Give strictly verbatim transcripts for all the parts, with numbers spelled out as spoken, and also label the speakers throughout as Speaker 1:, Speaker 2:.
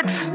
Speaker 1: X.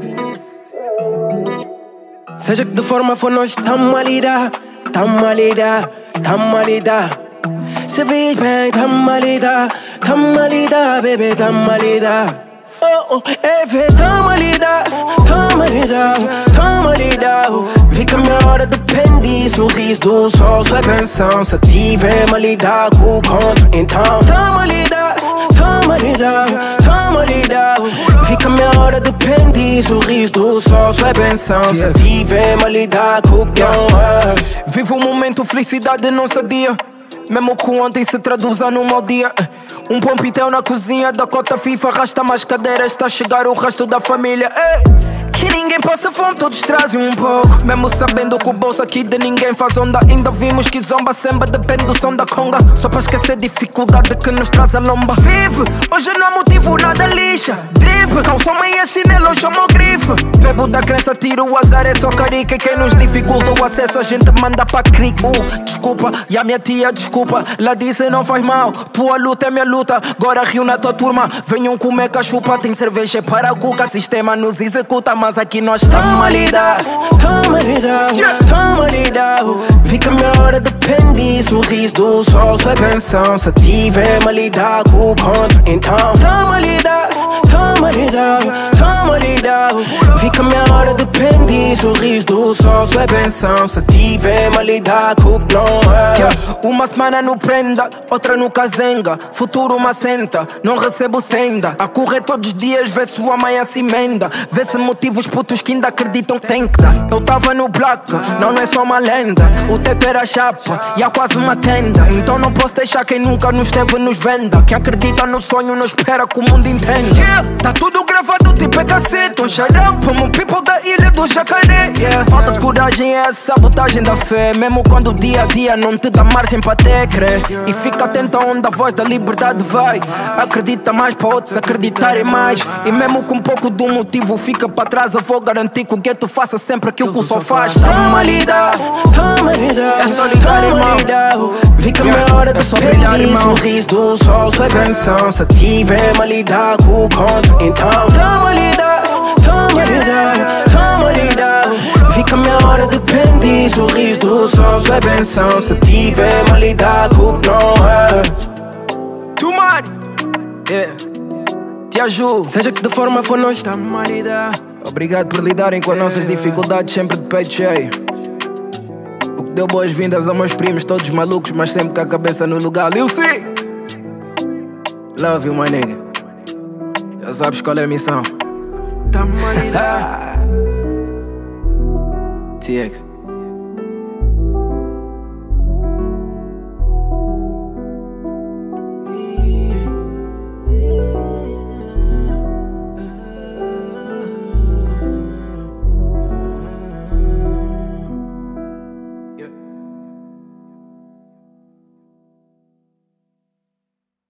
Speaker 1: Seja que de forma for, nós tamo a lidar, tamo a lidar, tamo a lidar. Se vive bem, tamo a lidar, tamo a lidar, bebê, tamo a lidar. Oh, oh, é ver, tamo a lidar, tamo a lidar, tamo a lidar. Vi que a minha hora depende, sorriso do sol, sua benção. Se tiver a lidar com o contra, então tamo a lidar, tamo a lidar, tamo a lidar. Vi que a minha hora depende, sorriso do sol, sua benção. Se tiver a lidar com o que é. Vivo um momento, felicidade não sadia. Mesmo que ontem se traduza num mau dia. Um pompitel na cozinha da cota FIFA. Arrasta mais cadeiras, está a chegar o resto da família. Ei, que ninguém passa fome, todos trazem um pouco. Mesmo sabendo que o bolso aqui de ninguém faz onda. Ainda vimos que zomba samba, depende do som da conga. Só para esquecer a dificuldade que nos traz a lomba. Vive, hoje não há motivo, nada lixa. Drip, calção meia chinelo, chama o grife. Bebo da crença, tiro o azar, é só carica. Quem nos dificulta o acesso, a gente manda para cric. uh, Desculpa, e a minha tia desculpa. Ela disse não faz mal, tua luta é minha luta. Agora rio na tua turma, venham comer cachupa. Tem cerveja para a cuca, sistema nos executa. Mas aqui nós tamo a lidar, tamo a lidar, tamo a lidar. Vi que a minha hora depende, sorriso do sol, sua benção. Se tiver a lidar com o contra, então tamo a lidar, tamo a lidar, tamo a lidar. Vi que a minha hora depende, sorriso do sol, sua benção. Se tiver a lidar com o que não é. Uma semana no prenda, outra no cazenga. Futuro uma senta, não recebo senda. A correr todos os dias, vê se o amanhã se emenda. Vê se motiva os putos que ainda acreditam que tem que dar. Eu tava no black, não, não é só uma lenda. O teto era chapa e há quase uma tenda. Então não posso deixar quem nunca nos teve nos venda. Quem acredita no sonho não espera que o mundo entenda. Yeah, tá tudo gravado tipo é cacete. Um shout out para o people da ilha do Jacaré. Yeah, falta de coragem é a sabotagem da fé. Mesmo quando o dia a dia não te dá margem para até crer. E fica atento onde a voz da liberdade vai. Acredita mais para outros acreditarem mais. E mesmo com um pouco do motivo fica para trás, eu vou garantir que o gueto faça sempre aquilo que o sol faz. Tamo a lidar, tamo a lidar, é só ligar, irmão. Vi que a minha hora de depende, sorriso do sol, sua benção. Se tiver a lidar com o contra, então tamo a lidar, tamo a lidar, tamo a lidar. Vi que a minha hora depende, sorriso do sol, sua benção. Se tiver a lidar com o que não é. Too much, yeah. Te ajudo, seja que de forma for, nós estamos a lidar. Obrigado por lidarem com as nossas dificuldades, sempre de peito cheio. O que deu boas-vindas aos meus primos, todos malucos, mas sempre com a cabeça no lugar. Lil C, love you, my nigga. Já sabes qual é a missão. Tamo a lidar. T X.